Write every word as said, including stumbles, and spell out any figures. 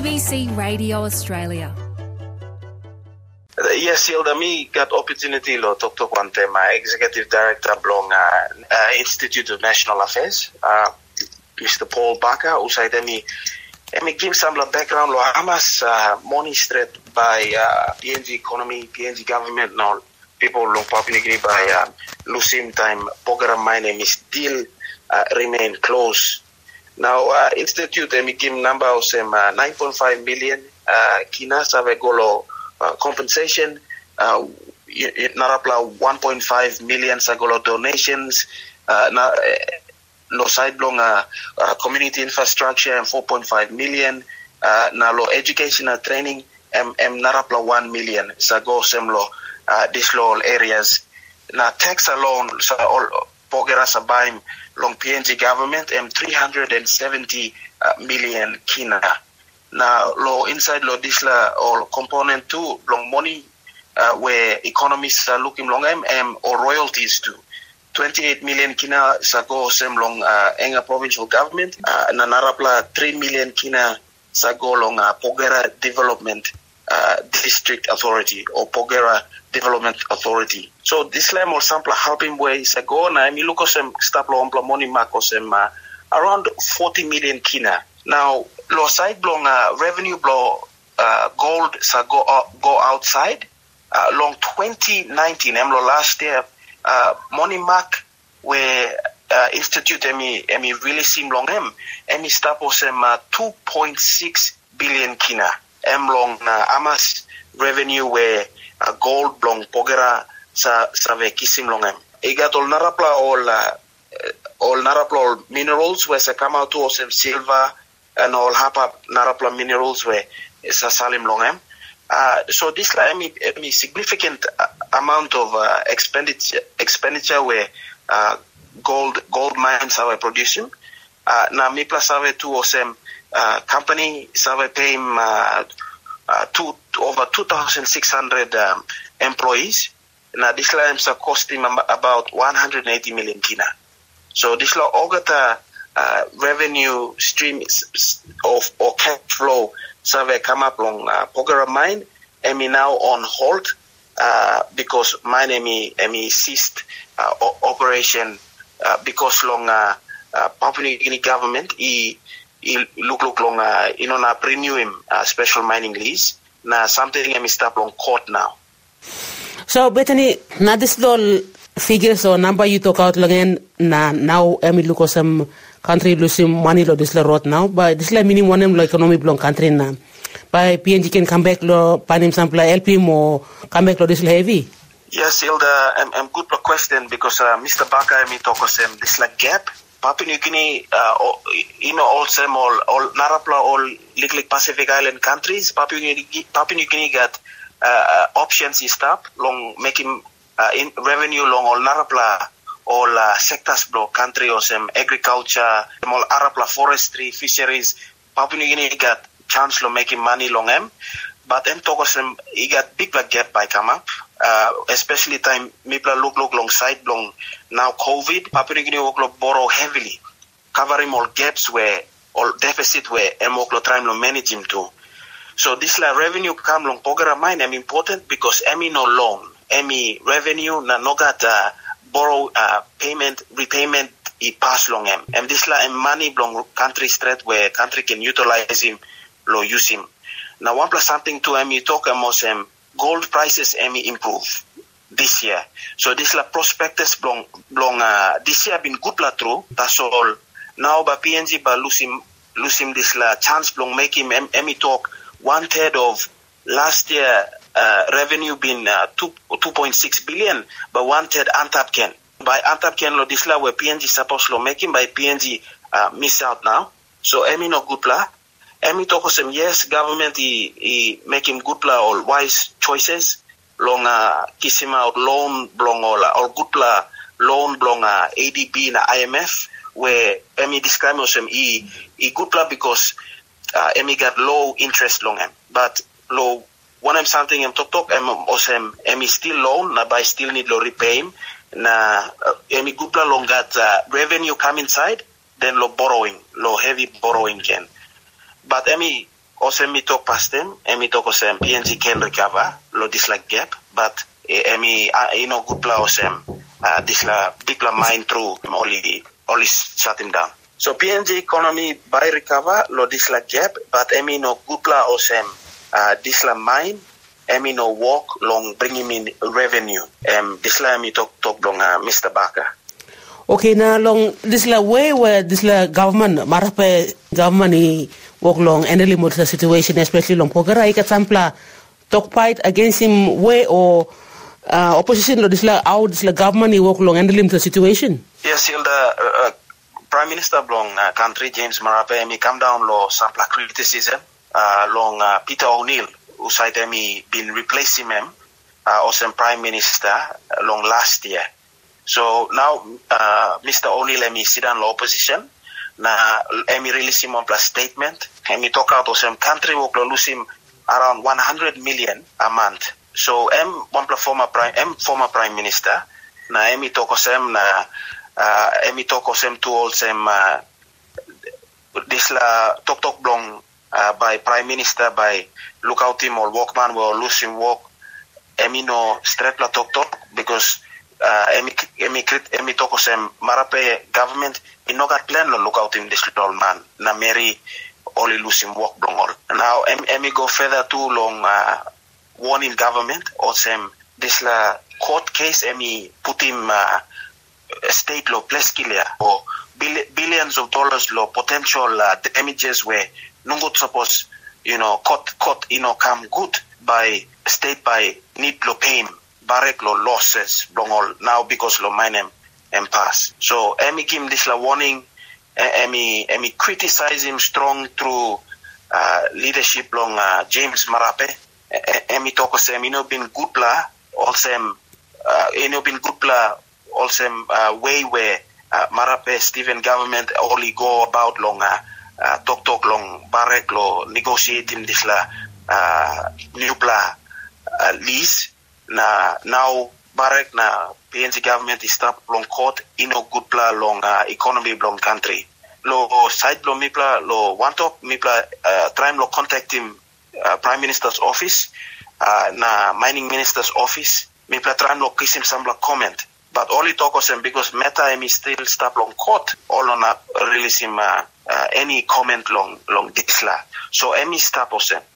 B C Radio Australia. Uh, yes, Hilda, me got opportunity lo talk to one time, uh, Executive Director blong uh, uh, Institute of National Affairs, uh, Mister Paul Barker, who said me, me give some background lo amas uh, money straight by uh, P N G economy, P N G government, now people long Papua New Guinea by uh, losing time, program my name is still uh, remain close. Now, uh, Institute, me give number of some uh, nine point five million uh, kina save golo uh, compensation, uh, narapla one point five million sagolo donations, uh, na, lo side long uh, uh, community infrastructure and four point five million, uh, na lo educational training, m m narapla one million sago semlo uh, this law areas. Na tax alone sa all pogera sabaim long P N G government and three hundred seventy uh, million kina. Now, lo inside lo disla or component two long money uh, where economists are looking long m m or royalties to twenty-eight million kina sago sem long uh, enga provincial government uh, na narapla three million kina sago long uh, Pogera Development uh, District Authority or Pogera Development Authority. So this lam or sample helping way sago na mi luko sem staplo ompla money mako sem uh, around forty million kina. Now lo side blong uh, revenue blow uh, gold sago uh, go outside uh, long twenty nineteen emlo last year uh, money mark where uh, institute emi emi really seem long em emi stapo sem uh, two point six billion kina em long na uh, amas revenue where uh, gold blong pogera sa save kisim long em igat all narapla all uh, all narapla all minerals where sa come out to sem silver and all hapa narapla minerals where sa salim long em uh, so this la emi emi significant uh, amount of uh, expenditure expenditure where uh, gold gold mines are producing uh, na mi plus save two osem uh, company save pay him uh, uh, two over two thousand six hundred um, employees. Now this la is cost him about one hundred eighty million kina. So this la ogata uh, revenue stream of or cash flow save come up long uh, Pogera mine emi now on hold uh, because mine emi emi ceased uh, operation uh, because long uh, uh, Papua New Guinea government i i look look long uh, you know na renew him uh, special mining lease na something emi stop long court now. So Bethany, na this all figures or number you talk out again na now emi look some country losing money lo this la rot now but this la meaning one em lo economy belong country na by P N G can come back lo panim sample L P mo come back lo this la heavy. Yes, Hilda, I'm, I'm good for question because uh, Mister Barker mi talk sem this la gap Papua New Guinea uh, you know also all all narapla all Lik Pacific Island countries Papua New Guinea Papua New Guinea got uh, options is stop long making uh, in revenue long all narapla all uh, sectors block country or some agriculture all arapla forestry fisheries Papua New Guinea got chance lo making money long em but em talk some he got big like gap by come up uh, especially time people look look long side long now COVID Papua New Guinea work borrow heavily covering all gaps where all deficit where em work trying to manage him too. So this la revenue come long Pogera mine am important because emi no loan emi revenue na no got uh, borrow uh, payment repayment i pass long em and this la em money long country straight where country can utilize him lo use him. Now one plus something to emi talk amos em gold prices emi improve this year. So this la prospectus long long uh, this year been good la true that's all. Now by P N G by losing losing this la chance long make him em, emi talk one third of last year uh, revenue been uh, two two point six billion but one third Antap can by Antap can lo this la where P N G supposed to make him by P N G uh, miss out now. So emi no good la. Emi talk some yes government he, he make him good la or wise choices long uh, kiss him out loan blong or or good la loan blong uh, A D B na I M F where emi describe him he he good la because uh, emi got low interest long em but low one em something em talk talk em osem emi still loan na by still need lo repay him na uh, emi good la long got uh, revenue come inside then lo borrowing lo heavy borrowing can. But emi osem mi talk past them, emi talk osem P N G can recover lo this like gap, but emi you know good pla osem uh, this la big la mine through only only shut him down. So P N G economy by recover lo this la gap, but emi no good pla osem uh, this la mine, emi no work long bring him in revenue. Um, this la emi talk talk long uh, Mister Barker. Okay, now long this la way where this la government marape government ni work long endely mod the situation, especially long pogara ika sampla talk fight against him way or uh, opposition lo this la out this la government ni work long endely the situation. Yes, Hilda, uh, uh, Prime Minister long uh, country James Marape mi come down lo sampla criticism uh, long uh, Peter O'Neill who said mi been replacing him uh, as Prime Minister uh, long last year. So now, uh, Mister O'Neill emi sit down lo opposition, na emi release him on plus statement, emi talk out of some country work lo lose him around one hundred million a month. So em one former prime, em former prime minister, na emi talk of some na, uh, emi talk of some to all some, uh, this la talk talk blong, uh, by prime minister by look out him or workman will lose him work, emi no straight la talk talk because Uh, emi emi emi toko sem Marape government inogat plan lo look out in this little man na Mary only losing work blongol. Now emi emi go further too long uh, warning government or sem this la court case emi put him uh, state law plus kilia or bill, billions of dollars law potential uh, damages where no good suppose you know court court you know come good by state by need lo pay him. Barek lo losses blongol now because lo mine em, em pass. So emi give him this la warning, emi emi criticize him strong through uh, leadership long uh, James Marape. Emi talk sem you know been good la also uh, you know been good la also uh, way where uh, Marape Stephen government only go about long uh, uh, talk talk long Barek lo negotiating this la uh, new pla uh, lease. Na now Barek na P N G government is stop long court ino good pla long uh, economy long country. Lo side lo mipla lo want up mipla uh, try lo contact him uh, Prime Minister's office uh, na mining minister's office mipla try lo kiss him some comment. But only talk of him because meta emi still stop long court all on uh, release him uh, uh, any comment long long this la. So emi stop of him.